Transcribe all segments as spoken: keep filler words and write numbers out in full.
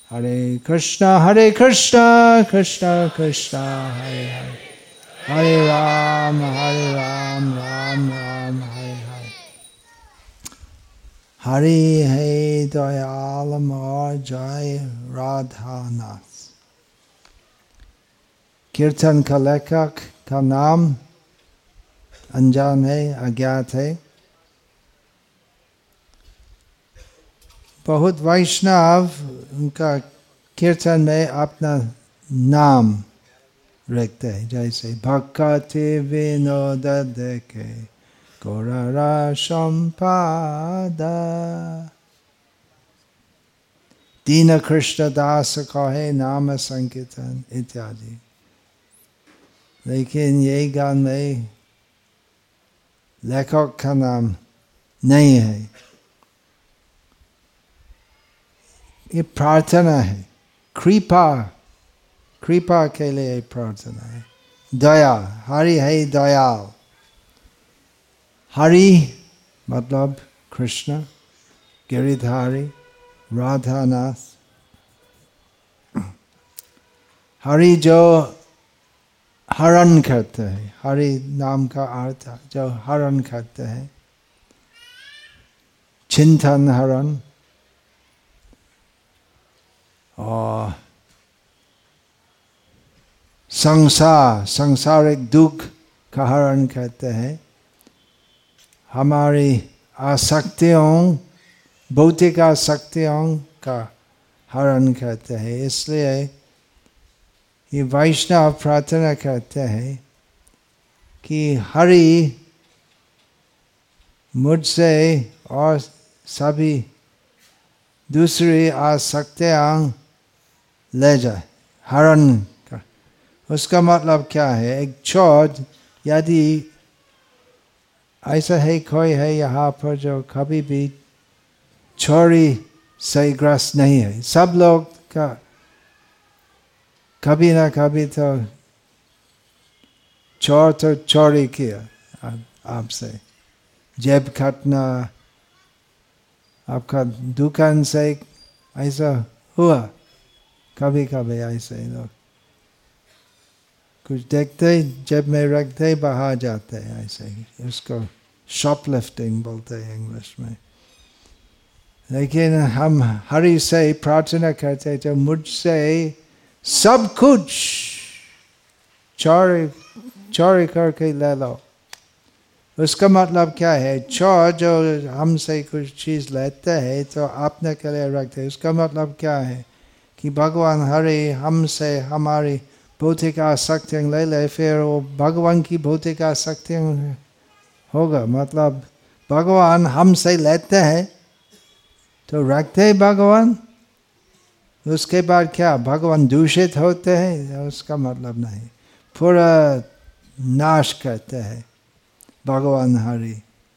Hare Krishna, Hare Krishna, Krishna Krishna, Hare Hare, Hare Ram, Hare Ram, Ram Ram, Hare Hare. Hari Hai Dayal Amar Jai Radha Nath. Kirtan का लेखक का नाम अनजान है, अज्ञात है। बहुत वैष्णव उनका कीर्तन में अपना नाम रखते हैं, जैसे भक्ति विनोद देखे गौरा संपादा, दीन कृष्ण दास कहे नाम संकीर्तन इत्यादि। लेकिन ये गान में लेखक का नाम नहीं है। ये प्रार्थना है, कृपा कृपा के लिए प्रार्थना है। दया, हरि है दयाल। हरि मतलब कृष्ण, गिरिधारी, राधानाथ। हरि जो हरण करते हैं, हरि नाम का अर्थ जो हरण करते हैं, चिंतन हरण और संसार संसारिक दुख का हरण करते हैं। हमारी आसक्तियों, भौतिक आसक्तियों का हरण करते हैं। इसलिए ये वैष्णव प्रार्थना करते हैं कि हरि मुझसे और सभी दूसरी आसक्तियां ले जाए, हरण का। उसका मतलब क्या है? एक चोर, यदि ऐसा है कोई है यहाँ पर जो कभी भी चोरी से ग्रस्त नहीं है, सब लोग का कभी ना कभी तो चोर तो चोरी किया आपसे, जेब काटना, आपका दुकान से ऐसा हुआ, कभी कभी ऐसे लोग कुछ देखते जेब में रखते बाहर जाते हैं, ऐसे उसको शॉपलिफ्टिंग बोलते हैं इंग्लिश में। लेकिन हम हरि से प्रार्थना करते हैं, जो मुझसे सब कुछ चोरी चोरी करके ले लो। उसका मतलब क्या है? चोर जो हमसे कुछ चीज लेते हैं तो अपने के लिए रखते हैं। उसका मतलब क्या है कि भगवान हरि हमसे हमारी भौतिक आसक्तियां ले ले, फिर वो भगवान की भौतिक आसक्तियां होगा। मतलब भगवान हमसे लेते हैं तो रखते हैं भगवान, उसके बाद क्या भगवान दूषित होते हैं? उसका मतलब नहीं, पूरा नाश करते हैं भगवान हरि।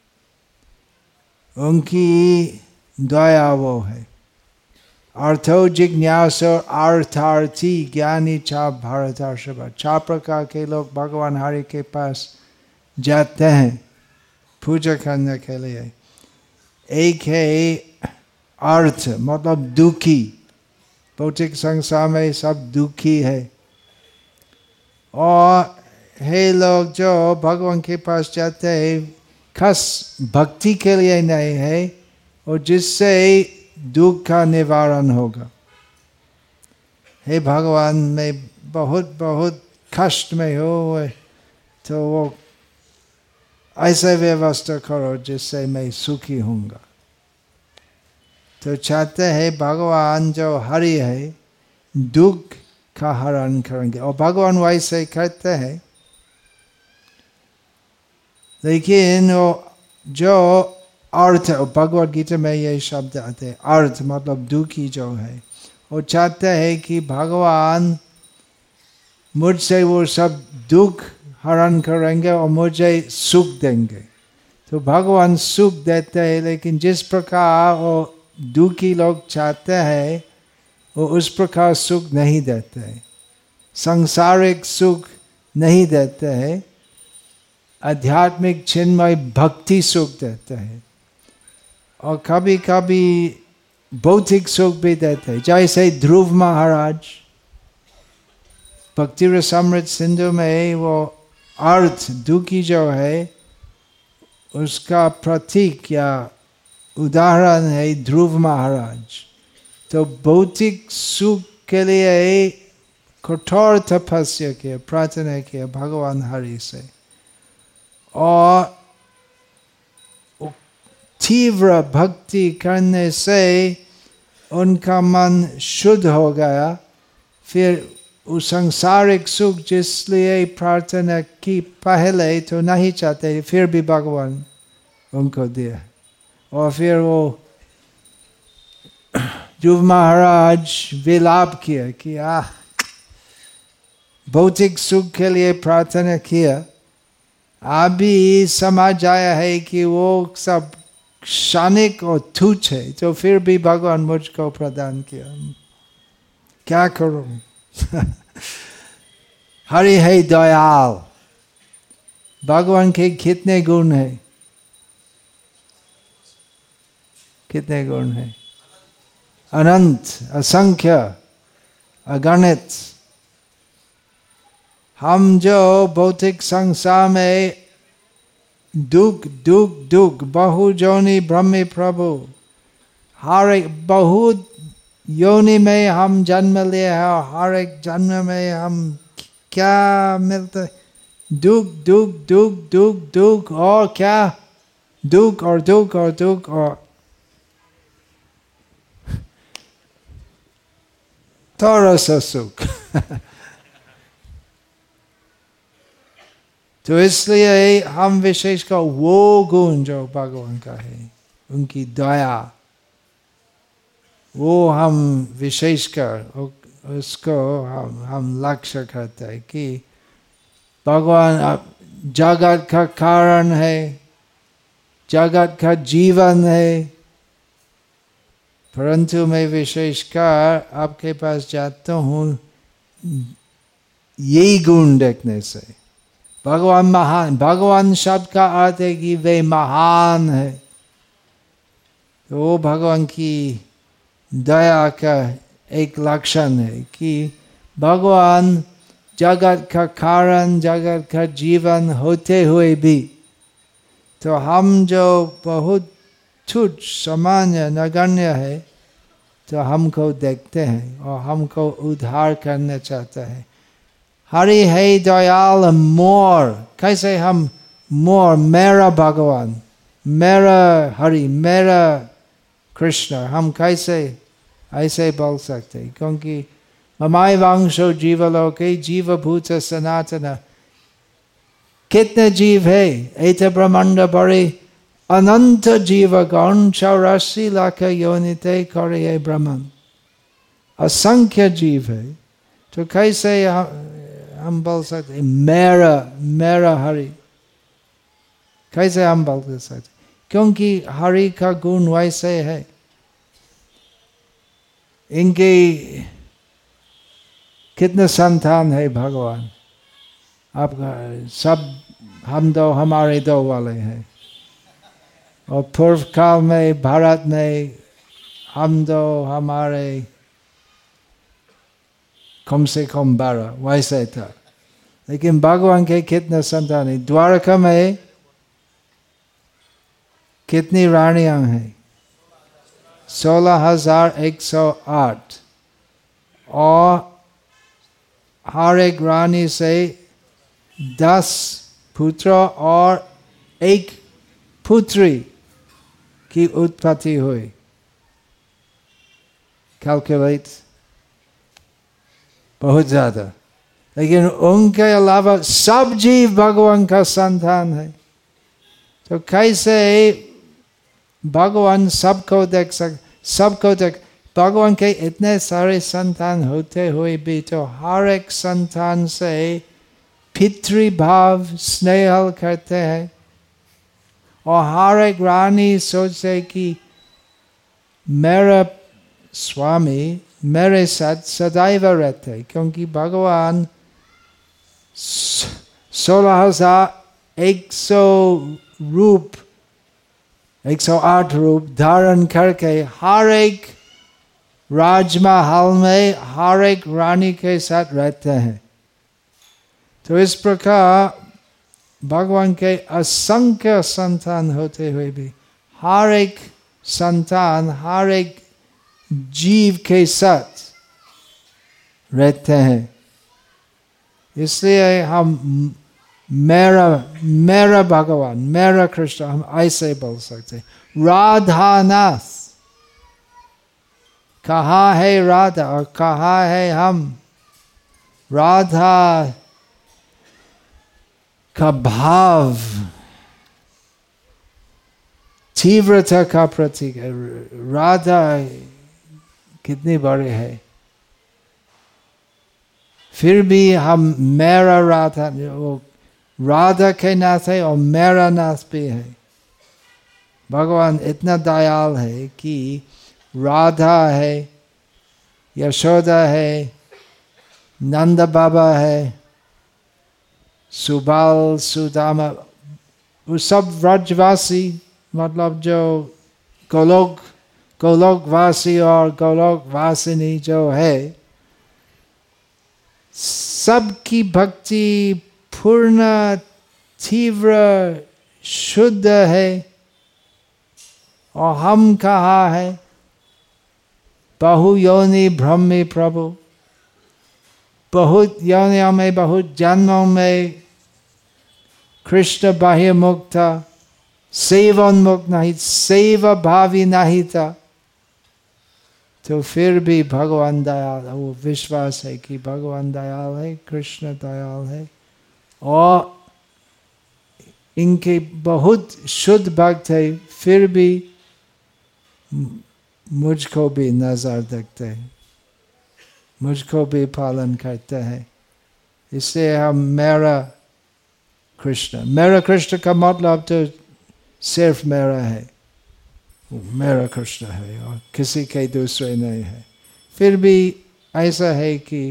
उनकी दया वो है। अर्थो जिज्ञासो अर्थार्थी ज्ञानी चा भरतर्षभ। चार प्रकार के लोग भगवान हरि के पास जाते हैं पूजा करने के लिए। एक है अर्थ, मतलब दुखी, भौतिक संसार में सब दुखी है। और है लोग जो भगवान के पास जाते हैं खास भक्ति के लिए नहीं है, और जिससे दुख का निवारण होगा। हे भगवान, मैं बहुत बहुत कष्ट में हो, तो वो ऐसे व्यवस्था करो जिससे मैं सुखी होऊंगा। तो चाहते हैं भगवान जो हरि है दुख का हरण करेंगे, और भगवान वैसे करते हैं। लेकिन वो जो अर्थ, भगवद गीता में ये शब्द आते हैं, अर्थ मतलब दुखी जो है, वो चाहते हैं कि भगवान मुझसे वो सब दुख हरण करेंगे और मुझे सुख देंगे। तो भगवान सुख देते हैं, लेकिन जिस प्रकार वो दुखी लोग चाहते हैं वो उस प्रकार सुख नहीं देते हैं। सांसारिक सुख नहीं देते हैं, आध्यात्मिक चिन्मय भक्ति सुख देते हैं। और कभी कभी भौतिक सुख भी देते। जैसे ध्रुव महाराज भक्ति रसामृत सिंधु में वो अर्थ दुखी जो है उसका प्रतीक या उदाहरण है ध्रुव महाराज। तो भौतिक सुख के लिए कठोर तपस्या किया, प्रार्थना किया भगवान हरि से, और तीव्र भक्ति करने से उनका मन शुद्ध हो गया। फिर उस सांसारिक सुख जिसलिए प्रार्थना की पहले तो नहीं चाहते, फिर भी भगवान उनको दिया। और फिर वो ध्रुव महाराज विलाप किया कि आह भौतिक सुख के लिए प्रार्थना किया, अभी समझ आया है कि वो सब क्षणिक और तुच्छ है, तो फिर भी भगवान मुझको प्रदान किया, क्या करूं। हरि है दयाल। भगवान के कितने गुण है? कितने गुण है? अनंत, असंख्य, अगणित। हम जो भौतिक संसार में दुख दुख दुख बहु जोनि ब्रह्मी प्रभु, हर एक बहुत योनि में हम जन्म लिए हैं, हर एक जन्म में हम क्या मिलता? दुख दुख दुख दुख दुख और क्या? दुख और दुख और दुख और थोड़ा सा सुख। तो इसलिए हम विशेषकर वो गुण जो भगवान का है, उनकी दया, वो हम विशेषकर उसको हम हम लक्ष्य करते हैं कि भगवान जगत का कारण है, जगत का जीवन है, परंतु मैं विशेषकर आपके पास जाता हूँ यही गुण देखने से। भगवान महान, भगवान शब्द का अर्थ है कि वे महान है। तो वो भगवान की दया का एक लक्षण है कि भगवान जगत का कारण, जगत का जीवन होते हुए भी, तो हम जो बहुत तुच्छ सामान्य नगण्य है, तो हमको देखते हैं और हमको उद्धार करना चाहते हैं। हरि है दयाल मोर। कैसे हम मोर, मेरा भगवान, मेरा हरि, मेरा कृष्ण, हम कैसे ऐसे बोल सकते? क्योंकि ममाय वंशो जीवलोके जीवभूत सनातन। कितने जीव है? एत ब्रह्मांड बड़े अनंत जीवगण चौरासी लाख योनिते करे ब्रह्मन। असंख्य जीव है, तो कैसे हम बोल सकते मेरा मेरा हरि? कैसे हम बोल सकते? क्योंकि हरि का गुण वैसे है। इनके कितने संतान है भगवान? आपका सब हम दो, हमारे दो वाले हैं, और पूर्व काल में भारत में हम दो, हमारे कम से कम बारह, वैसे था। लेकिन भगवान के कितने संतान है? द्वारका में कितनी रानियां हैं? सोलह हजार एक सौ आठ, और हर एक रानी से दस पुत्र और एक पुत्री की उत्पत्ति हुई। कैलकुलेट, बहुत ज्यादा। लेकिन उनके अलावा सब जीव भगवान का संतान है। तो कैसे भगवान सबको देख सक सबको देख भगवान के इतने सारे संतान होते हुए भी तो हर एक संतान से पितृभाव स्नेह करते हैं, और हर एक रानी सोचे कि मेरा स्वामी मेरे साथ सदैव रहते, क्योंकि भगवान सोलह हजार एक सौ रूप एक सौ आठ रूप धारण करके हर एक राजमहल में हर एक रानी के साथ रहते हैं। तो इस प्रकार भगवान के असंख्य संतान होते हुए भी हर एक संतान हर एक जीव के साथ रहते हैं। इसलिए हम मेरा मेरा भगवान मेरा कृष्ण हम ऐसे बोल सकते। राधा नाथ, कहाँ है राधा और कहाँ है हम? राधा का भाव तीव्रता का प्रतीक है। राधा कितनी बड़ी है, फिर भी हम मेरा राधा, वो राधा के नाथ है और मेरा नाथ भी है। भगवान इतना दयाल है कि राधा है, यशोदा है, नंद बाबा है, सुबाल, सुदामा, वो सब व्रजवासी, मतलब जो गोलोक गोलोकवासी और गोलोकवासिनी जो है, सबकी भक्ति पूर्ण तीव्र शुद्ध है। और हम कहाँ है? बहु योनि ब्रह्मी प्रभु, बहुत योनियों में बहुत जन्मों में कृष्ण बाह्य मुक्त था, सेवोन्मुक्त नहीं, सेवा भावी नहीं था। तो फिर भी भगवान दयाल, वो विश्वास है कि भगवान दयाल है, कृष्ण दयाल है और इनके बहुत शुद्ध भक्त है, फिर भी मुझको भी नजर देखते हैं, मुझको भी पालन करते हैं। इसलिए हम मेरा कृष्ण, मेरा कृष्ण का मतलब तो सिर्फ मेरा है, मेरा कृष्ण है और किसी के दूसरे नहीं है। फिर भी ऐसा है कि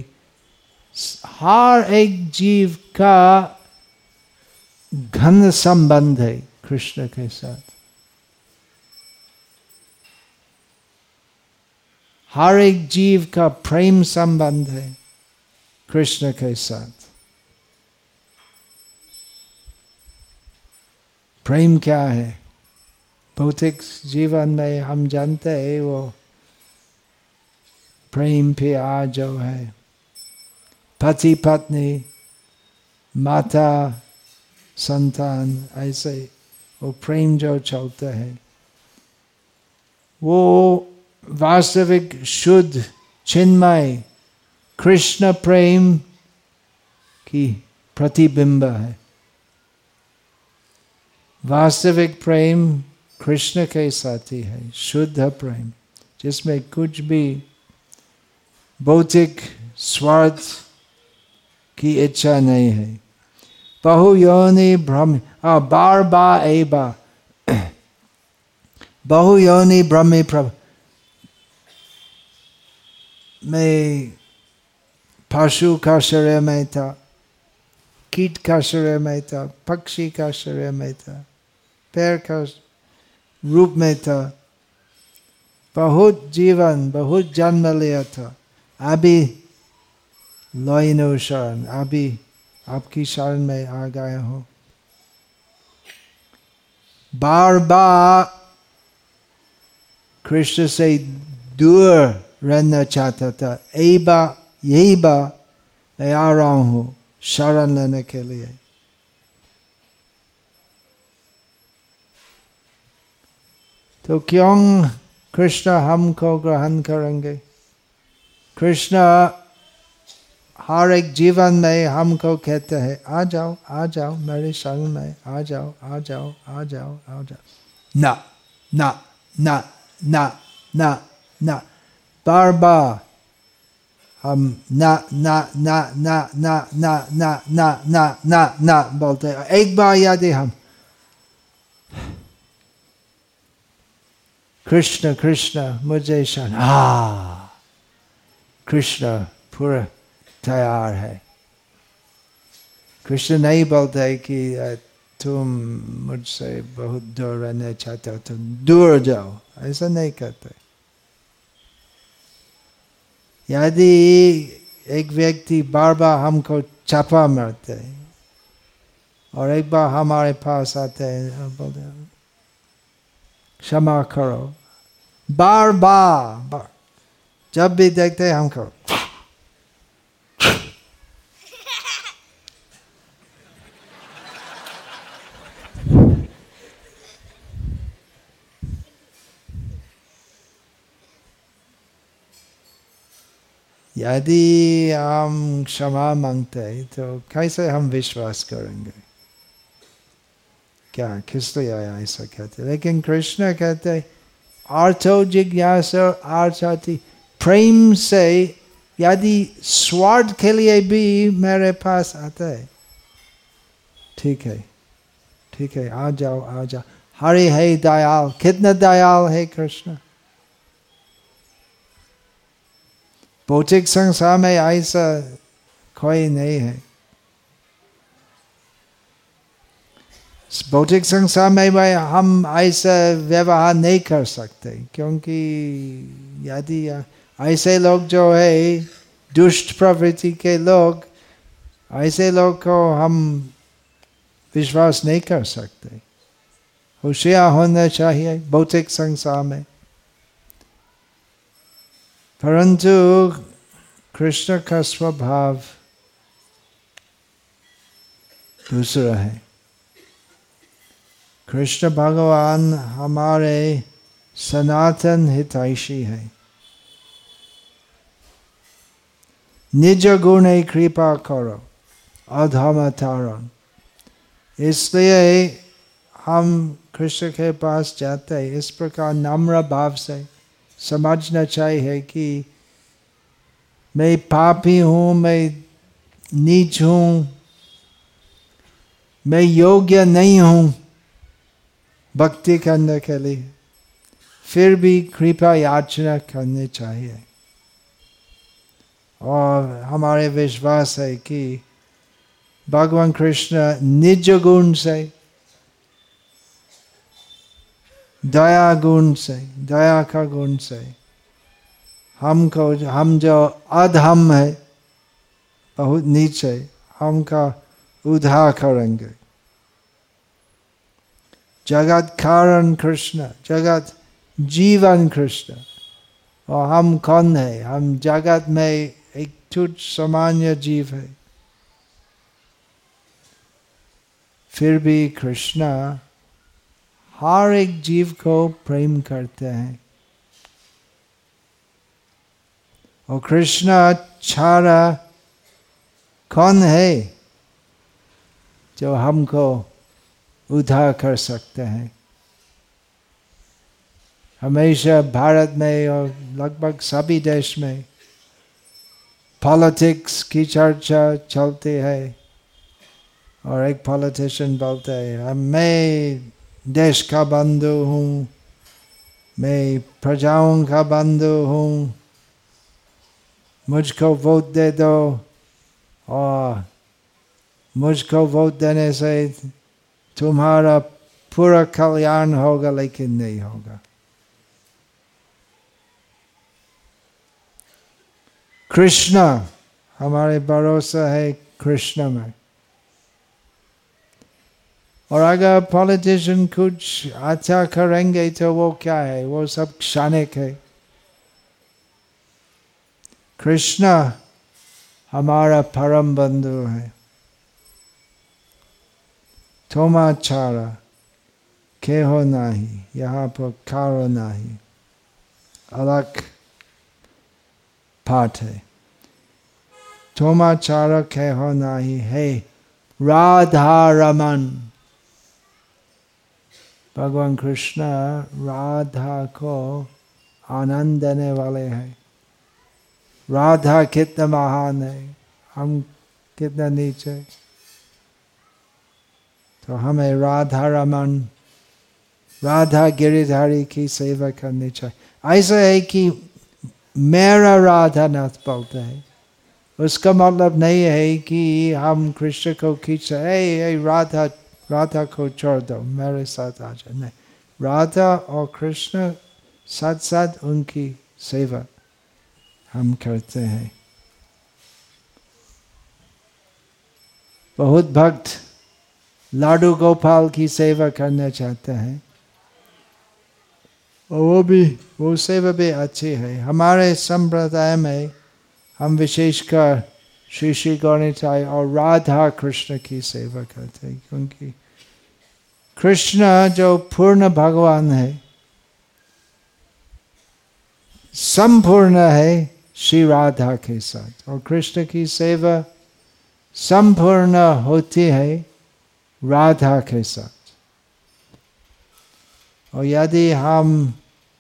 हर एक जीव का घन संबंध है कृष्ण के साथ। हर एक जीव का प्रेम संबंध है कृष्ण के साथ। प्रेम क्या है? भौतिक जीवन में हम जानते हैं वो प्रेम प्यार जो है, पति पत्नी, माता संतान, ऐसे वो प्रेम जो चलता है, वो वास्तविक शुद्ध चिन्मय कृष्ण प्रेम की प्रतिबिंब है। वास्तविक प्रेम कृष्ण के साथ ही है, शुद्ध प्रेम जिसमें कुछ भी भौतिक स्वार्थ की इच्छा नहीं है। बहु योनि ब्रह्म, बार बार ए बा बहु योनि ब्रह्मी प्रभु, मैं पशु का शरीर में था, कीट का शरीर में था, पक्षी का शरीर में था, पैर का रूप में था, बहुत जीवन बहुत जन्म लिया था, अभी लोइनो शरण, अभी आपकी शरण में आ गया हूँ। बार बार कृष्ण से दूर रहना चाहता था, यही बार यही बार मैं आ रहा हूँ शरण लेने के लिए। तो क्यों कृष्ण हमको ग्रहण करेंगे? कृष्ण हर एक जीवन में हमको कहते हैं, आ जाओ आ जाओ मेरे शरण में, आ जाओ आ जाओ आ जाओ आ जाओ। ना ना ना ना ना ना, बार बार हम ना ना ना ना ना ना ना ना ना ना ना बोलते हैं। एक बार यदि हम कृष्ण कृष्ण मुझे शरण, आ कृष्ण पूरा तैयार है। कृष्ण नहीं बोलते कि तुम मुझसे बहुत दूर रहना चाहते हो, तुम दूर जाओ, ऐसा नहीं कहते। यदि एक व्यक्ति बार बार हमको चापा मारते हैं और एक बार हमारे पास आते हैं बोलते क्षमा करो, बार बार, बार जब भी देखते हैं हमको यदि हम क्षमा मांगते हैं तो कैसे हम विश्वास करेंगे? क्या किस लिए ऐसा कहते? लेकिन कृष्ण कहते अर्थो जिज्ञासा अर्थाति प्रेम से, यदि स्वार्थ के लिए भी मेरे पास आता है, ठीक है ठीक है आ जाओ आ जाओ, हरि है दयाल, कितना दयाल है कृष्ण। भौतिक संसार में ऐसा कोई नहीं है। भौतिक संसार में हम ऐसा व्यवहार नहीं कर सकते, क्योंकि यदि ऐसे लोग जो है दुष्ट प्रवृत्ति के लोग, ऐसे लोग को हम विश्वास नहीं कर सकते। होशियार होना चाहिए भौतिक संसार में। परंतु कृष्ण का स्वभाव दूसरा है। कृष्ण भगवान हमारे सनातन हितैषी है। निज गुण कृपा करो अधम तारण। इसलिए हम कृष्ण के पास जाते हैं। इस प्रकार नम्र भाव से समझना चाहिए कि मैं पापी हूँ, मैं नीच हूँ, मैं योग्य नहीं हूँ भक्ति करने के लिए, फिर भी कृपा याचना करनी चाहिए। और हमारे विश्वास है कि भगवान कृष्ण निज गुण से, दया गुण से, दया का गुण से हमको, हम जो अधम है, बहुत नीचे, हमका उद्धार करेंगे। जगत कारण कृष्ण, जगत जीवन कृष्ण, और हम कौन है? हम जगत में एक तुच्छ सामान्य जीव है। फिर भी कृष्ण हर एक जीव को प्रेम करते हैं। और कृष्ण छाड़ा कौन है जो हमको उद्धार कर सकते हैं? हमेशा भारत में और लगभग सभी देश में पॉलिटिक्स की चर्चा चलती है, और एक पॉलिटिशियन बोलते हैं मैं देश का बंधु हूँ, मैं प्रजाओं का बंधु हूँ, मुझको वोट दे दो, और मुझको वोट देने से तुम्हारा पूरा कल्याण होगा, लेकिन नहीं होगा। कृष्ण, हमारे भरोसा है कृष्ण में। और अगर पॉलिटिशियन कुछ अच्छा करेंगे तो वो क्या है? वो सब क्षणिक है। कृष्ण हमारा परम बंधु है। तोमाचारा के हो नहीं, यहाँ पर कारो नहीं, अलग पाठ है। तोमाचारा के हो नहीं है राधा रमन। भगवान कृष्ण राधा को आनंद देने वाले हैं। राधा कितना महान है, हम कितना नीचे। तो हमें राधा रमन, राधा गिरिधारी की सेवा करनी चाहिए। ऐसा है कि मेरा राधा नाथ बोलते हैं, उसका मतलब नहीं है कि हम कृष्ण को खींचे, ए राधा राधा को छोड़ दो, मेरे साथ आ जाओ। नहीं, राधा और कृष्ण साथ साथ उनकी सेवा हम करते हैं। बहुत भक्त लाडू गोपाल की सेवा करना चाहते हैं और वो भी वो सेवा भी अच्छी है। हमारे संप्रदाय में हम विशेषकर श्री श्री गौरनिताय और राधा कृष्ण की सेवा करते हैं, क्योंकि कृष्ण जो पूर्ण भगवान है, संपूर्ण है श्री राधा के साथ, और कृष्ण की सेवा संपूर्ण होती है राधा के साथ। और यदि हम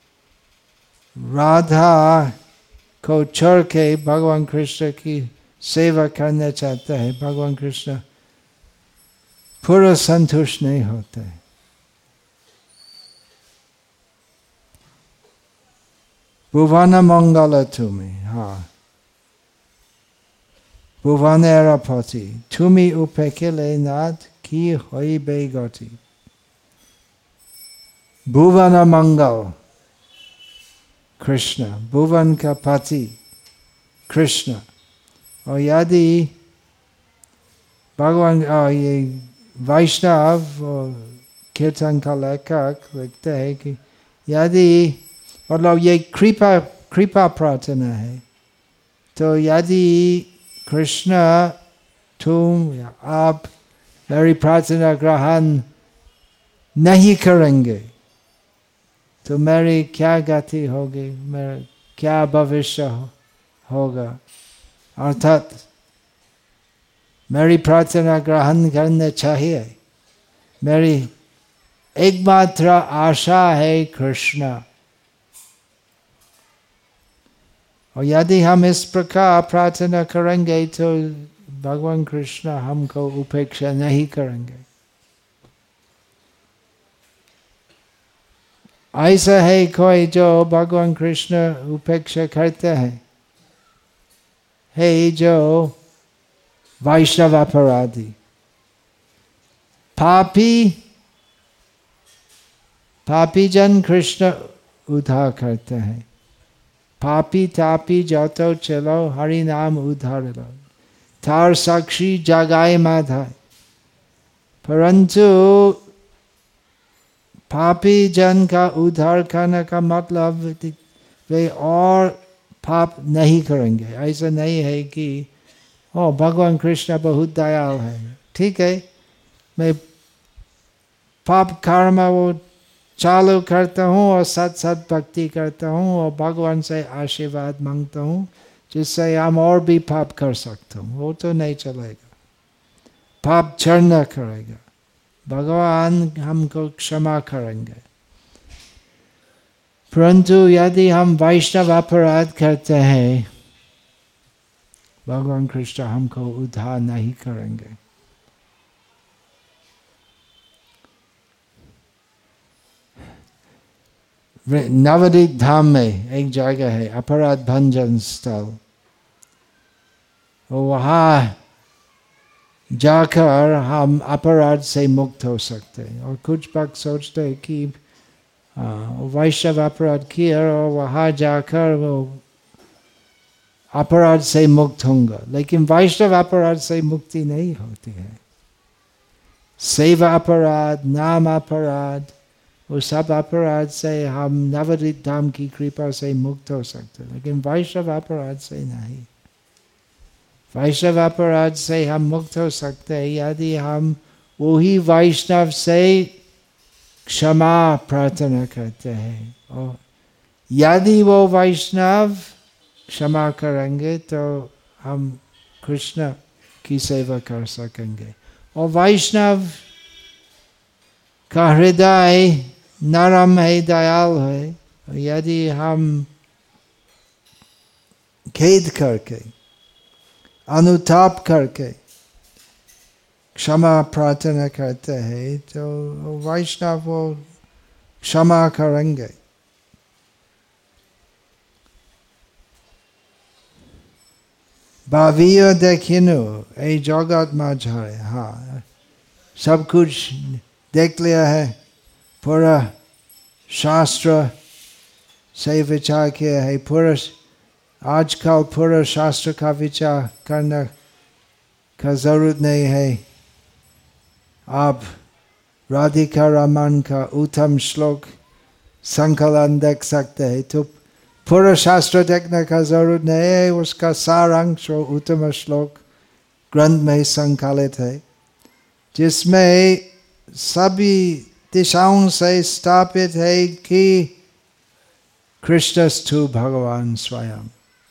राधा को छोड़ के भगवान कृष्ण की सेवा करना चाहते हैं, भगवान कृष्ण पूरा संतुष्ट नहीं होते। भुवन मंगल तुम्हें, हाँ भुवनेर पति तुम्हें उपेक्षिले नाथ की होइबे गति। भुवन मंगल कृष्ण, भुवन का पति कृष्ण। और यदि भगवान ये वैष्णव और कीर्तन का लेखक लिखते हैं कि यदि मतलब ये कृपा कृपा प्रार्थना है, तो यदि कृष्ण तुम या आप मेरी प्रार्थना ग्रहण नहीं करेंगे तो मेरी क्या गति होगी, मेरा क्या भविष्य होगा। अर्थात मेरी प्रार्थना ग्रहण करना चाहिए, मेरी एकमात्र आशा है कृष्ण। और यदि हम इस प्रकार प्रार्थना करेंगे तो भगवान कृष्ण हमको उपेक्षा नहीं करेंगे। ऐसा है कोई जो भगवान कृष्ण उपेक्षा करते हैं, है जो वैष्णव अपराधी पापी पापी जन कृष्ण उद्धार करते हैं। पापी तापी जातो चलो हरि नाम उद्धार लो, थार साक्षी जगाए माधाय। परंतु पापी जन का उद्धार करने का मतलब वे और पाप नहीं करेंगे। ऐसा नहीं है कि ओ भगवान कृष्ण बहुत दयाल है, ठीक है मैं पाप कर्म वो चालू करता हूँ और सत सत भक्ति करता हूँ और भगवान से आशीर्वाद मांगता हूँ जिससे हम और भी पाप कर सकते हूँ, वो तो नहीं चलेगा। पाप छोड़ना करेगा, भगवान हमको क्षमा करेंगे। परंतु यदि हम वैष्णव अपराध करते हैं, भगवान कृष्ण हमको उद्धार नहीं करेंगे। नवद्वीप धाम में एक जगह है अपराध भंजन स्थल, वहाँ जाकर हम अपराध से मुक्त हो सकते हैं। और कुछ भक्त सोचते हैं कि वैष्णव अपराध किया और वहाँ जाकर वो अपराध से मुक्त होंगे, लेकिन वैष्णव अपराध से मुक्ति नहीं होती है। सेवा अपराध, नाम अपराध, वो सब अपराध से हम नवद्वीप धाम की कृपा से मुक्त हो सकते हैं, लेकिन वैष्णव अपराध से नहीं। वैष्णव अपराध से हम मुक्त हो सकते हैं यदि हम वही वैष्णव से क्षमा प्रार्थना करते हैं, और यदि वो वैष्णव क्षमा करेंगे तो हम कृष्ण की सेवा कर सकेंगे। और वैष्णव का हृदय नरम है, दयाल है। यदि हम खेद करके अनुताप करके क्षमा प्रार्थना करते हैं तो वैष्णव वो क्षमा करेंगे। भावियो देखिनु ए जगत माझारे, हाँ सब कुछ देख लिया है, पूरा शास्त्र से विचार किया है, पूरा आजकल पूरा शास्त्र का विचार करने का जरूरत नहीं है। आप राधिका रमन का उत्तम श्लोक संकलन देख सकते हैं, तो पूरा शास्त्र देखने का जरूरत नहीं है। उसका सारांश और उत्तम श्लोक ग्रंथ में संकलित है, जिसमें सभी दिशाओं से स्थापित है कि कृष्णस्तु भगवान स्वयं,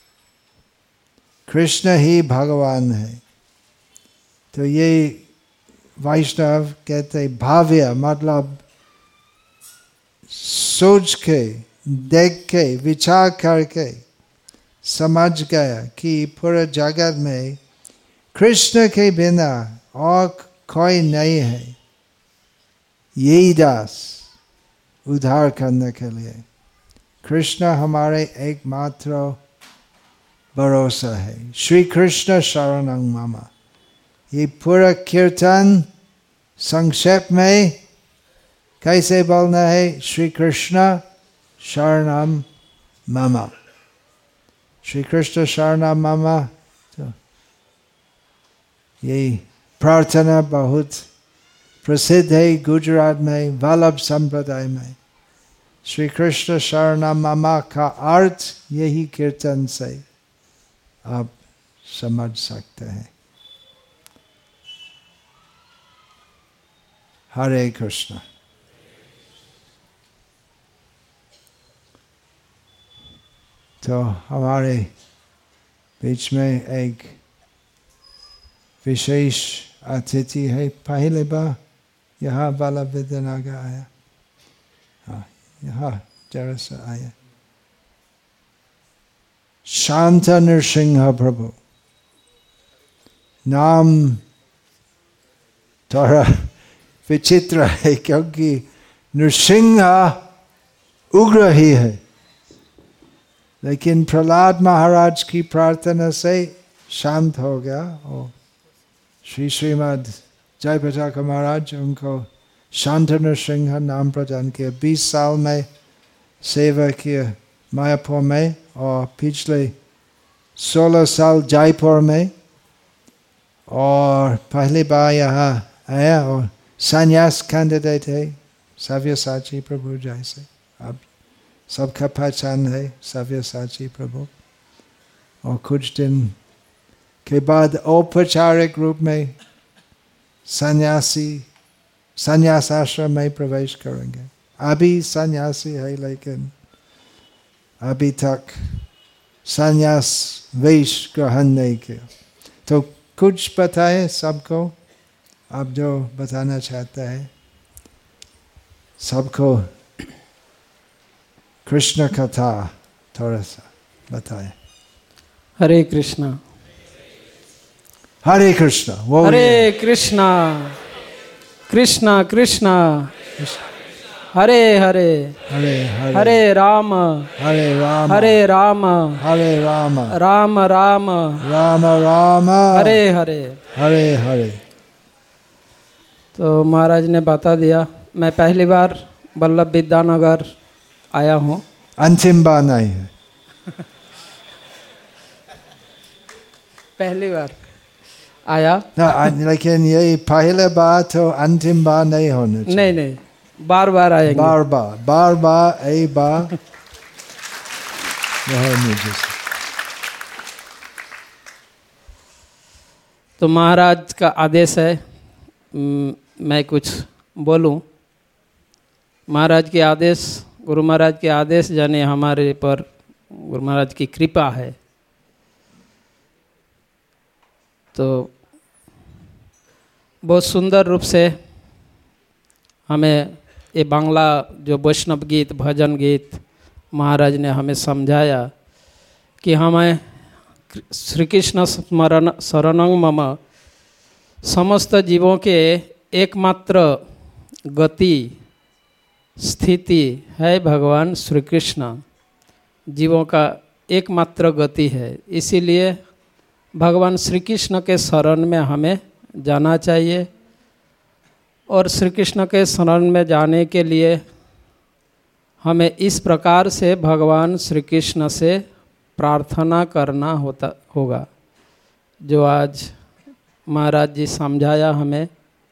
कृष्ण ही भगवान है। तो ये वैष्णव कहते भाव्य, मतलब सोच के, देख के, विचार करके समझ गया कि पूरे जगत में कृष्ण के बिना और कोई नहीं है। यही दास उद्धार करने के लिए कृष्ण हमारे एकमात्र भरोसा है। श्री कृष्ण शरणं मम, ये पूरा कीर्तन संक्षेप में कैसे बोलना है? श्री कृष्ण शरणं मम, श्री कृष्ण शरणं मम। तो ये प्रार्थना बहुत प्रसिद्ध है गुजरात में, वल्लभ संप्रदाय में। श्री कृष्ण शरणं मम का अर्थ यही कीर्तन से आप समझ सकते हैं। हरे कृष्ण। तो हमारे बीच में एक विशेष अतिथि है, पहले बार यहाँ वाला विद्यानगर आया। हाँ, यहाँ जरा सा आया। शांत नृसिंह प्रभु, नाम थोड़ा विचित्र है क्योंकि नृसिंह उग्र ही है, लेकिन प्रहलाद महाराज की प्रार्थना से शांत हो गया और श्री श्रीमद जय पताका महाराज उनको शांत नृसिंह नाम प्रदान किया। बीस साल में सेवा किया मायापुर में और पिछले सोलह साल जयपुर में, और पहली बार यहाँ आया और संन्यास कैंडिडेट है सव्यसाची प्रभु जैसे। अब सबका पहचान है सव्यसाची प्रभु। और कुछ दिन के बाद औपचारिक रूप में सन्यासी संन्यास आश्रम में प्रवेश करेंगे। अभी सन्यासी है लेकिन अभी तक संन्यास वेश ग्रहण नहीं किया। तो कुछ बताए सबको, आप जो बताना चाहते हैं सबको कृष्ण कथा थोड़ा सा बताए। हरे कृष्णा। हरे कृष्णा। वो हरे कृष्णा कृष्णा कृष्णा हरे हरे हरे हरे हरे राम हरे राम हरे राम हरे राम राम राम राम राम हरे हरे हरे हरे। तो महाराज ने बता दिया। मैं पहली बार वल्लभ विद्यानगर आया हूँ। अंतिम बार नहीं है। पहली बार आया ना, लेकिन ये पहले बार तो अंतिम बार नहीं होना चाहिए। नहीं नहीं, बार बार आएंगे। बार बार बार बार एक बार मुझे। तो महाराज का आदेश है मैं कुछ बोलूं। महाराज के आदेश, गुरु महाराज के आदेश जाने हमारे पर गुरु महाराज की कृपा है। तो बहुत सुंदर रूप से हमें ये बांग्ला जो वैष्णव गीत, भजन गीत महाराज ने हमें समझाया कि हमें श्री कृष्ण स्मरण शरणं मम, समस्त जीवों के एकमात्र गति स्थिति है भगवान श्री कृष्ण। जीवों का एकमात्र गति है, इसीलिए भगवान श्री कृष्ण के शरण में हमें जाना चाहिए। और श्री कृष्ण के शरण में जाने के लिए हमें इस प्रकार से भगवान श्री कृष्ण से प्रार्थना करना होता होगा, जो आज महाराज जी समझाया हमें।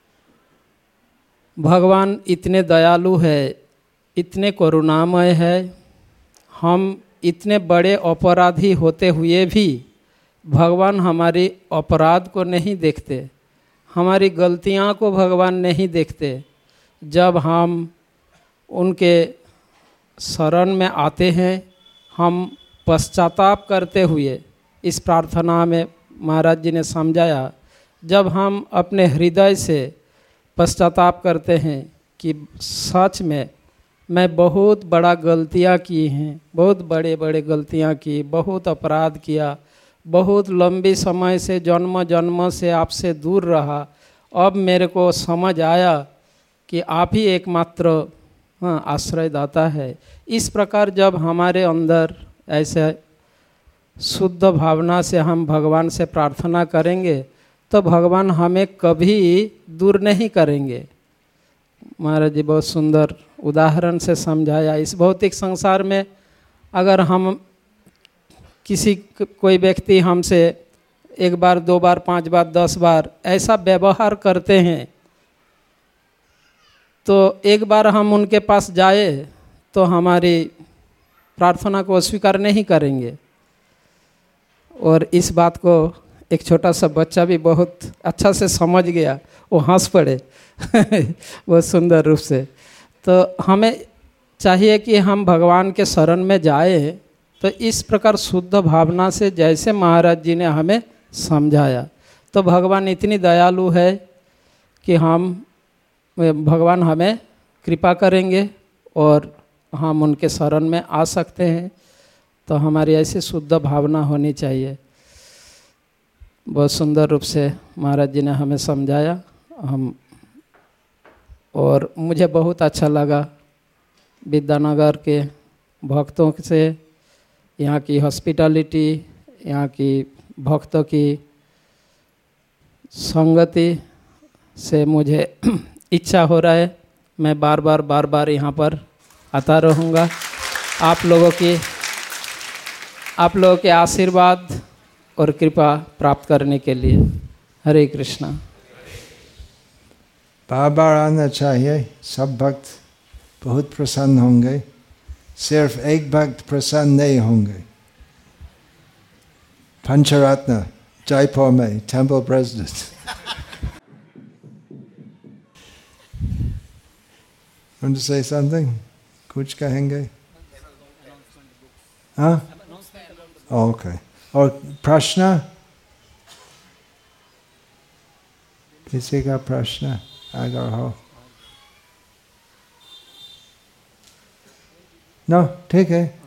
भगवान इतने दयालु है, इतने करुणामय है। हम इतने बड़े अपराधी होते हुए भी भगवान हमारी अपराध को नहीं देखते, हमारी गलतियां को भगवान नहीं देखते। जब हम उनके शरण में आते हैं, हम पश्चाताप करते हुए, इस प्रार्थना में महाराज जी ने समझाया, जब हम अपने हृदय से पश्चाताप करते हैं कि सच में मैं बहुत बड़ा गलतियां की हैं, बहुत बड़े बड़े गलतियां की, बहुत अपराध किया, बहुत लंबी समय से जन्म जन्म से आपसे दूर रहा, अब मेरे को समझ आया कि आप ही एकमात्र हाँ आश्रयदाता है। इस प्रकार जब हमारे अंदर ऐसे शुद्ध भावना से हम भगवान से प्रार्थना करेंगे तो भगवान हमें कभी दूर नहीं करेंगे। महाराज जी बहुत सुंदर उदाहरण से समझाया। इस भौतिक संसार में अगर हम किसी कोई व्यक्ति हमसे एक बार, दो बार, पांच बार, दस बार ऐसा व्यवहार करते हैं, तो एक बार हम उनके पास जाए तो हमारी प्रार्थना को अस्वीकार नहीं करेंगे। और इस बात को एक छोटा सा बच्चा भी बहुत अच्छा से समझ गया, वो हंस पड़े बहुत सुंदर रूप से। तो हमें चाहिए कि हम भगवान के शरण में जाए तो इस प्रकार शुद्ध भावना से, जैसे महाराज जी ने हमें समझाया। तो भगवान इतनी दयालु है कि हम भगवान हमें कृपा करेंगे और हम उनके शरण में आ सकते हैं। तो हमारी ऐसी शुद्ध भावना होनी चाहिए। बहुत सुंदर रूप से महाराज जी ने हमें समझाया। हम और मुझे बहुत अच्छा लगा विद्यानगर के भक्तों से, यहाँ की हॉस्पिटैलिटी, यहाँ की भक्तों की संगति से मुझे इच्छा हो रहा है मैं बार बार बार बार यहाँ पर आता रहूँगा। आप लोगों की आप लोगों के आशीर्वाद और कृपा प्राप्त करने के लिए। हरे कृष्णा। बार बार आना चाहिए, सब भक्त बहुत प्रसन्न होंगे। सिर्फ एक भक्त प्रसन्न नहीं होंगे। पंचरत्न जयपुर में temple president. Want to say something? कुछ कहेंगे? हाँ? ओके। और प्रश्न? किसी का प्रश्न अगर हो? नो, ठीक है।